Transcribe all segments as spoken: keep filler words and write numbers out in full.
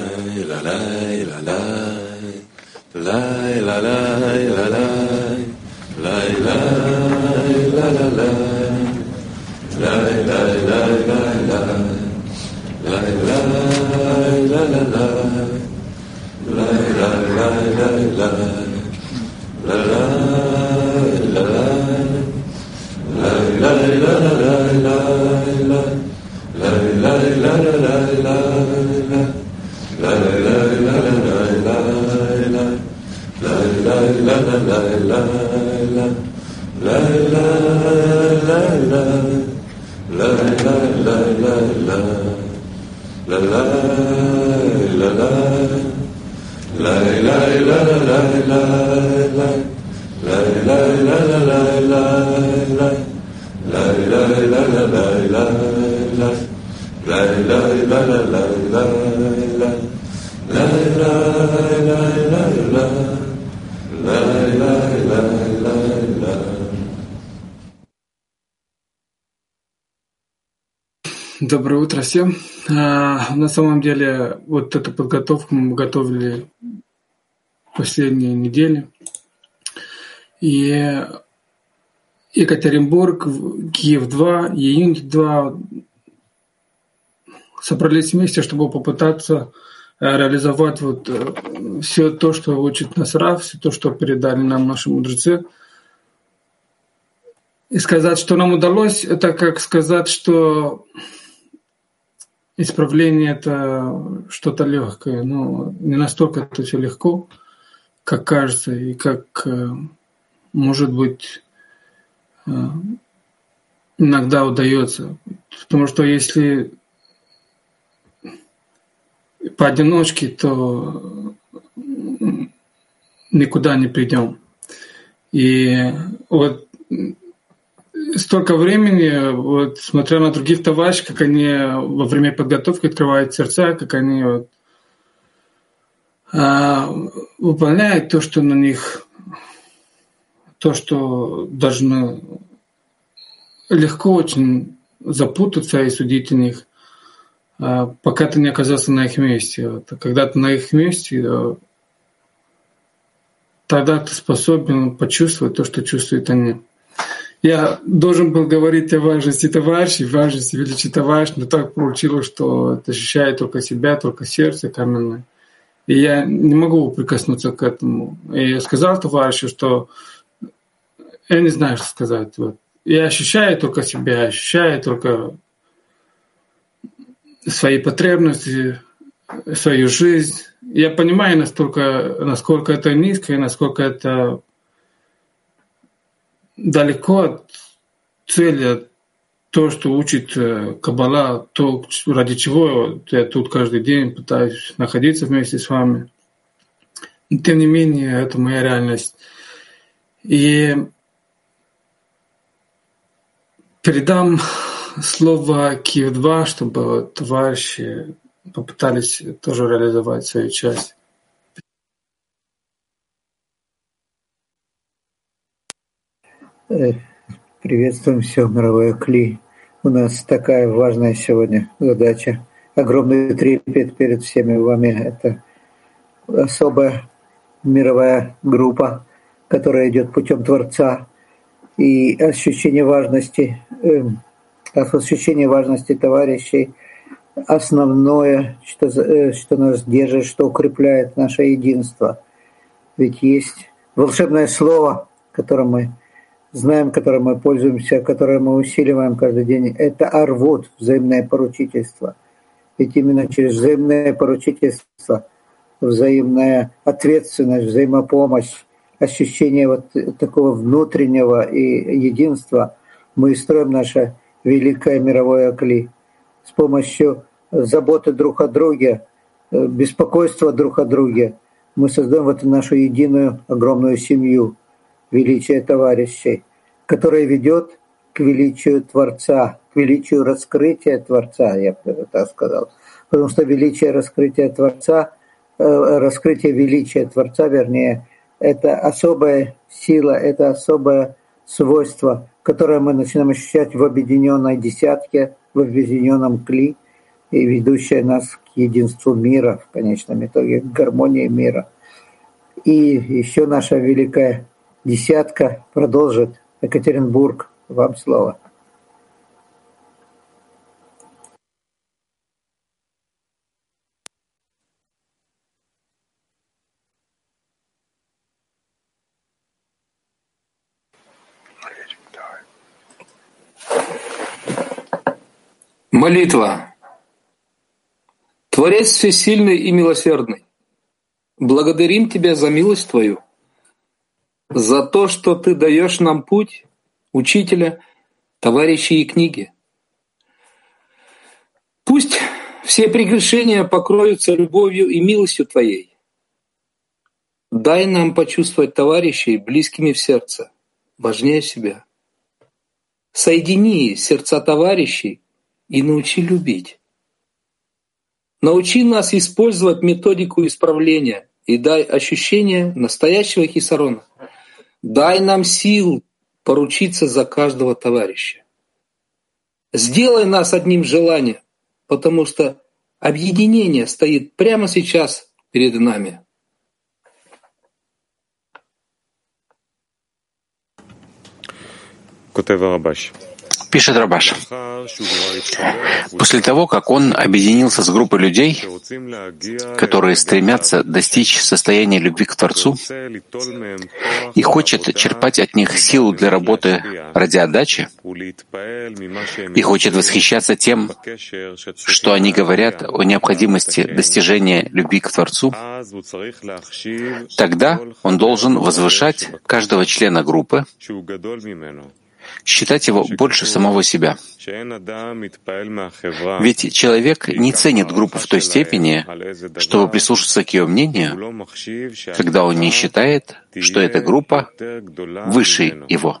Доброе утро всем. А, на самом деле, вот эту подготовку мы готовили последние недели. И Екатеринбург, Киев-два, Июнь-два собрались вместе, чтобы попытаться реализовать вот все то, что учит нас Рав, все то, что передали нам наши мудрецы. И сказать, что нам удалось, это как сказать, что исправление — это что-то легкое. Но не настолько это все легко, как кажется, и как, может быть, иногда удается. Потому что если поодиночке, то никуда не придем. И вот столько времени, вот, смотря на других товарищей, как они во время подготовки открывают сердца, как они вот, а, выполняют то, что на них, то, что должно легко очень запутаться и судить о них, а, пока ты не оказался на их месте. Вот. А когда ты на их месте, тогда ты способен почувствовать то, что чувствуют они. Я должен был говорить о важности товарищей, важности величия товарищей, но так получилось, что это ощущает только себя, только сердце каменное. И я не могу прикоснуться к этому. И я сказал товарищу, что я не знаю, что сказать. Вот. Я ощущаю только себя, ощущаю только свои потребности, свою жизнь. Я понимаю, настолько, насколько это низко и насколько это далеко от цели, то, что учит Каббала, то, ради чего я тут каждый день пытаюсь находиться вместе с вами. Но, тем не менее, это моя реальность. И передам слово Киев-два, чтобы товарищи попытались тоже реализовать свою часть. Приветствуем все мировое Кли. У нас такая важная сегодня задача. Огромный трепет перед всеми вами. Это особая мировая группа, которая идет путем Творца. И ощущение важности, э, ощущение важности товарищей основное, что, э, что нас держит, что укрепляет наше единство. Ведь есть волшебное слово, которым мы знаем, которым мы пользуемся, которое мы усиливаем каждый день, это арвут, взаимное поручительство. Ведь именно через взаимное поручительство, взаимная ответственность, взаимопомощь, ощущение вот такого внутреннего и единства мы строим наше великое мировое Кли. С помощью заботы друг о друге, беспокойства друг о друге мы создаем вот нашу единую огромную семью, величие товарищей, которое ведет к величию Творца, к величию раскрытия Творца, я бы так сказал. Потому что величие раскрытия Творца, раскрытие величия Творца, вернее, это особая сила, это особое свойство, которое мы начинаем ощущать в объединенной десятке, в объединенном Кли. и ведущая нас к единству мира, в конечном итоге, к гармонии мира. И еще наша великая десятка продолжит. Екатеринбург, вам слово. Молитва. Творец всесильный и милосердный, благодарим Тебя за милость Твою, за то, что Ты даешь нам путь, учителя, товарищей и книги. Пусть все прегрешения покроются любовью и милостью Твоей. Дай нам почувствовать товарищей близкими в сердце, важнее себя. Соедини сердца товарищей и научи любить. Научи нас использовать методику исправления и дай ощущение настоящего хисарона. Дай нам сил поручиться за каждого товарища. Сделай нас одним желанием, потому что объединение стоит прямо сейчас перед нами. Пишет Рабаш. После того, как он объединился с группой людей, которые стремятся достичь состояния любви к Творцу и хочет черпать от них силу для работы ради отдачи, и хочет восхищаться тем, что они говорят о необходимости достижения любви к Творцу, тогда он должен возвышать каждого члена группы, считать его больше самого себя. Ведь человек не ценит группу в той степени, чтобы прислушаться к ее мнению, когда он не считает, что эта группа выше его.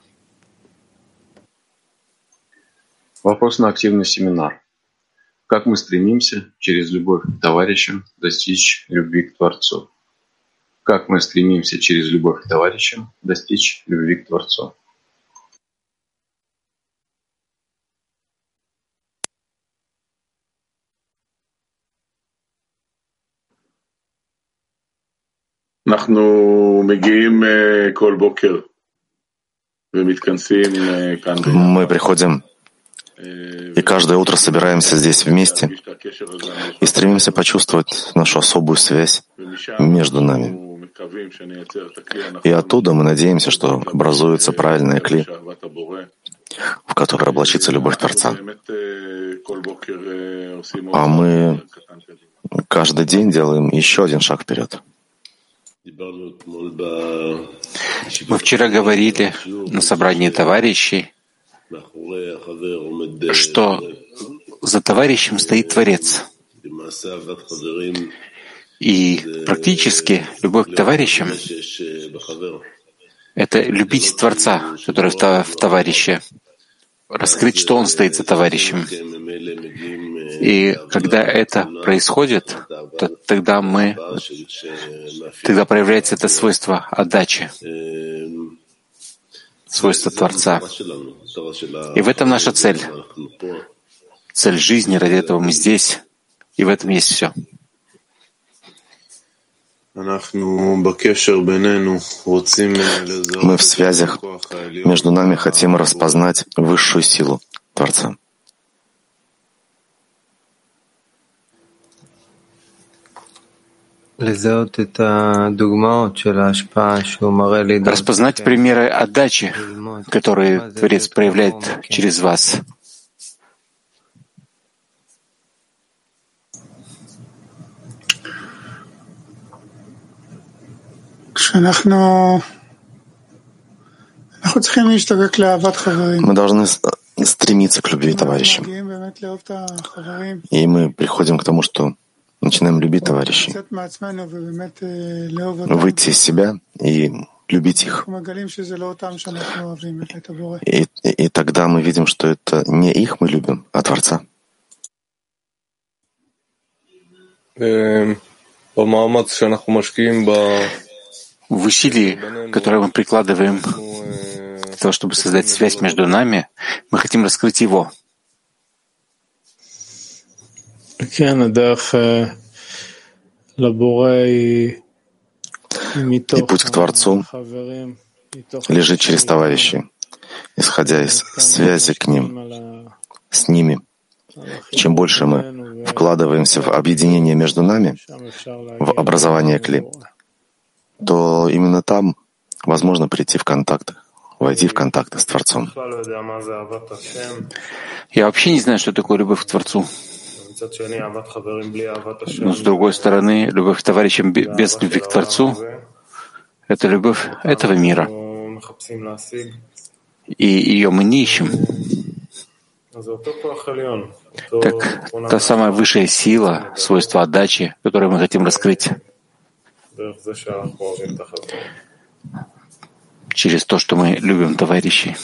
Вопрос на активный семинар. Как мы стремимся через любовь к товарищам достичь любви к Творцу? Как мы стремимся через любовь к товарищам достичь любви к Творцу? Мы приходим и каждое утро собираемся здесь вместе и стремимся почувствовать нашу особую связь между нами. И оттуда мы надеемся, что образуется правильная кли, в которой облачится любовь Творца. А мы каждый день делаем еще один шаг вперед. Мы вчера говорили на собрании товарищей, что за товарищем стоит Творец. И практически любовь к товарищам — это любить Творца, который в товарище, раскрыть, что он стоит за товарищем. И когда это происходит, то тогда мы, тогда проявляется это свойство отдачи, свойство Творца. И в этом наша цель. Цель жизни, ради этого мы здесь, и в этом есть все. Мы в связях между нами хотим распознать высшую силу Творца. Распознать примеры отдачи, которые Творец проявляет через вас. Мы должны стремиться к любви товарищам. И мы приходим к тому, что начинаем любить товарищей, выйти из себя и любить их. И, и, и тогда мы видим, что это не их мы любим, а Творца. В усилии, которое мы прикладываем для того, чтобы создать связь между нами, мы хотим раскрыть его. И путь к Творцу лежит через товарищей, исходя из связи к ним, с ними. Чем больше мы вкладываемся в объединение между нами, в образование кли, то именно там возможно прийти в контакт, войти в контакты с Творцом. Я вообще не знаю, что такое любовь к Творцу. Но, с другой стороны, любовь к товарищам без любви к Творцу — это любовь этого мира. И ее мы не ищем. Так та самая высшая сила, свойство отдачи, которую мы хотим раскрыть через то, что мы любим товарищей.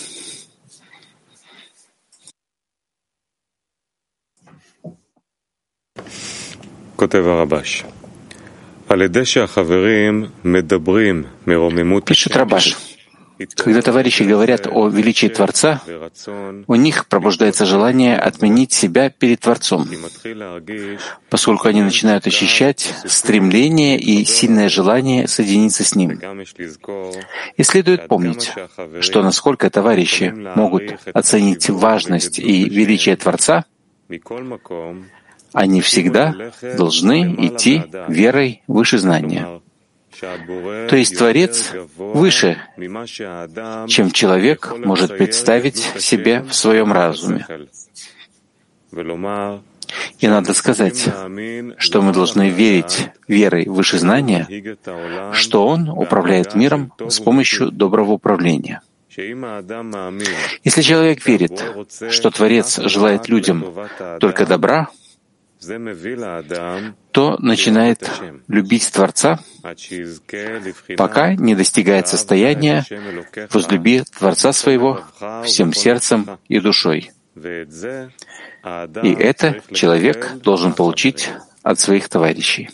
Пишет Рабаш. Когда товарищи говорят о величии Творца, у них пробуждается желание отменить себя перед Творцом, поскольку они начинают ощущать стремление и сильное желание соединиться с Ним. И следует помнить, что насколько товарищи могут оценить важность и величие Творца, они всегда должны идти верой выше знания. То есть Творец выше, чем человек может представить себе в своем разуме. И надо сказать, что мы должны верить верой выше знания, что Он управляет миром с помощью доброго управления. Если человек верит, что Творец желает людям только добра, то начинает любить Творца, пока не достигает состояния возлюби Творца своего всем сердцем и душой. И это человек должен получить от своих товарищей.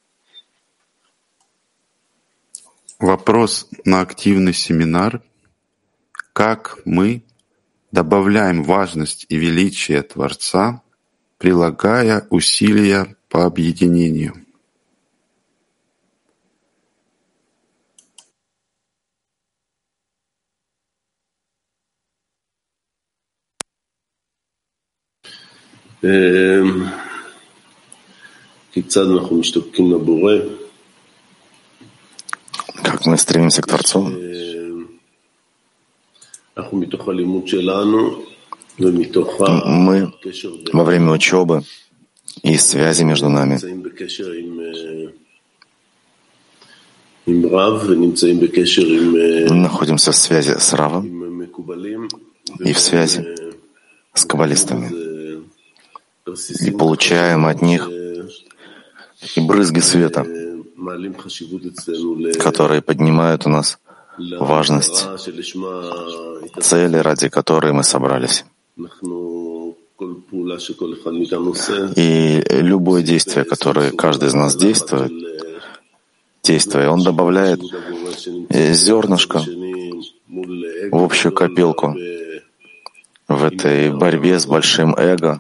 Вопрос на активный семинар. Как мы добавляем важность и величие Творца, прилагая усилия по объединению? Как мы стремимся к Творцу? Мы во время учебы и связи между нами находимся в связи с Равом и в связи с каббалистами, и получаем от них и брызги света, которые поднимают у нас важность цели, ради которой мы собрались. И любое действие, которое каждый из нас действует, действуя, он добавляет зернышко в общую копилку в этой борьбе с большим эго.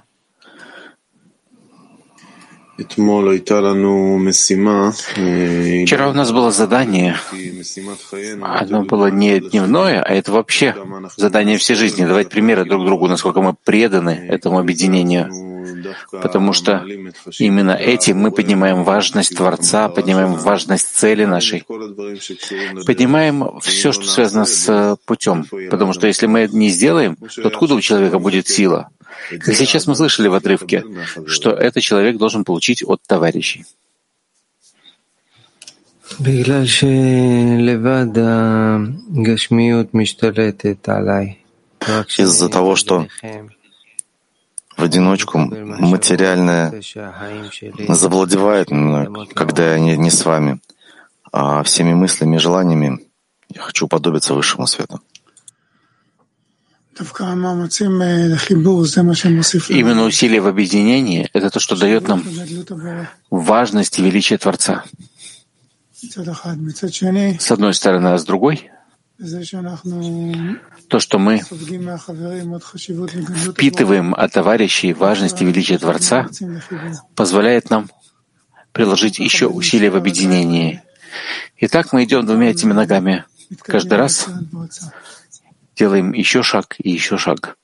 Вчера у нас было задание. Оно было не дневное, а это вообще задание всей жизни. Давать примеры друг другу, насколько мы преданы этому объединению. Потому что именно этим мы поднимаем важность Творца, поднимаем важность цели нашей. Поднимаем все, что связано с путем. Потому что если мы это не сделаем, то откуда у человека будет сила? Как сейчас мы слышали в отрывке, что этот человек должен получить от товарищей. Из-за того, что в одиночку материальное завладевает мной, когда я не, не с вами, а всеми мыслями и желаниями я хочу уподобиться высшему свету. Именно усилие в объединении — это то, что дает нам важность и величие Творца. С одной стороны, а с другой То, что мы впитываем от товарищей важность и величие Творца, позволяет нам приложить еще усилия в объединении. И так мы идем двумя этими ногами. Каждый раз делаем еще шаг и еще шаг.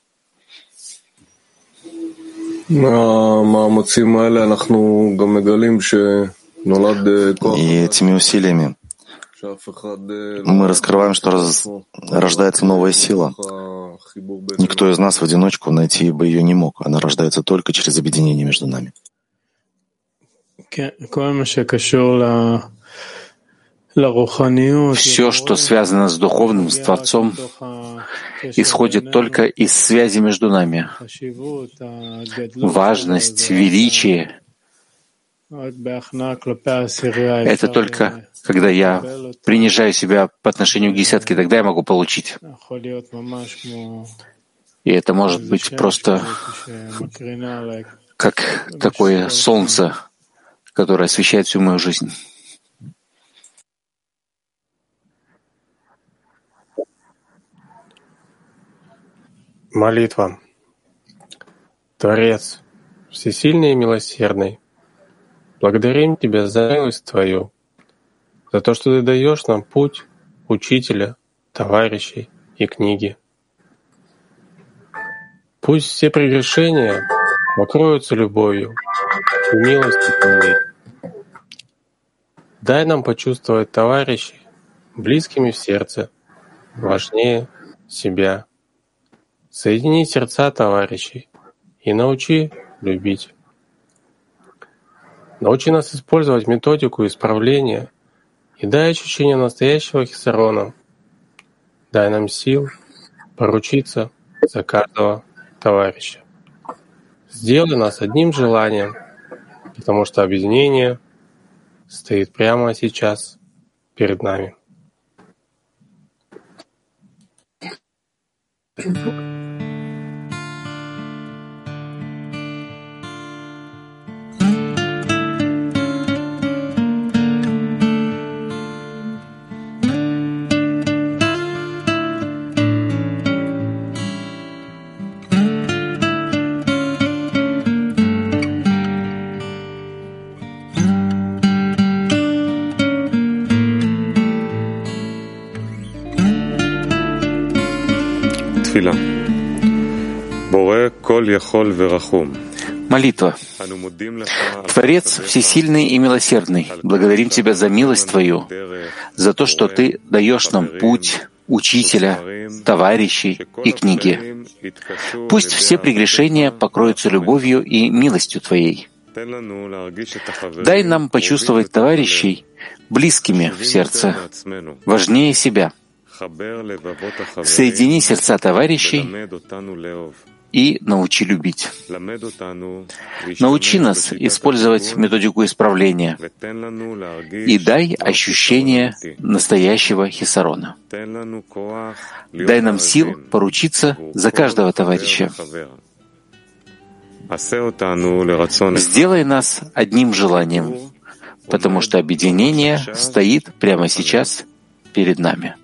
И этими усилиями мы раскрываем, что раз, рождается новая сила. Никто из нас в одиночку найти бы ее не мог. Она рождается только через объединение между нами. Все, что связано с духовным, с Творцом, исходит только из связи между нами. Важность, величие — это только когда я принижаю себя по отношению к десятке, тогда я могу получить. И это может быть просто как такое солнце, которое освещает всю мою жизнь. Молитва. Творец, всесильный и милосердный, благодарим Тебя за милость Твою, за то, что Ты даешь нам путь учителя, товарищей и книги. Пусть все прегрешения покроются любовью и милостью Твоей. Дай нам почувствовать товарищей близкими в сердце, важнее себя. Соедини сердца товарищей и научи любить. Научи нас использовать методику исправления и дай ощущение настоящего хисарона. Дай нам сил поручиться за каждого товарища. Сделай нас одним желанием, потому что объединение стоит прямо сейчас перед нами. Молитва. Творец всесильный и милосердный, благодарим Тебя за милость Твою, за то, что Ты даешь нам путь учителя, товарищей и книги. Пусть все прегрешения покроются любовью и милостью Твоей. Дай нам почувствовать товарищей близкими в сердце, важнее себя. Соедини сердца товарищей и научи любить. Научи нас использовать методику исправления и дай ощущение настоящего хисарона. Дай нам сил поручиться за каждого товарища. Сделай нас одним желанием, потому что объединение стоит прямо сейчас перед нами.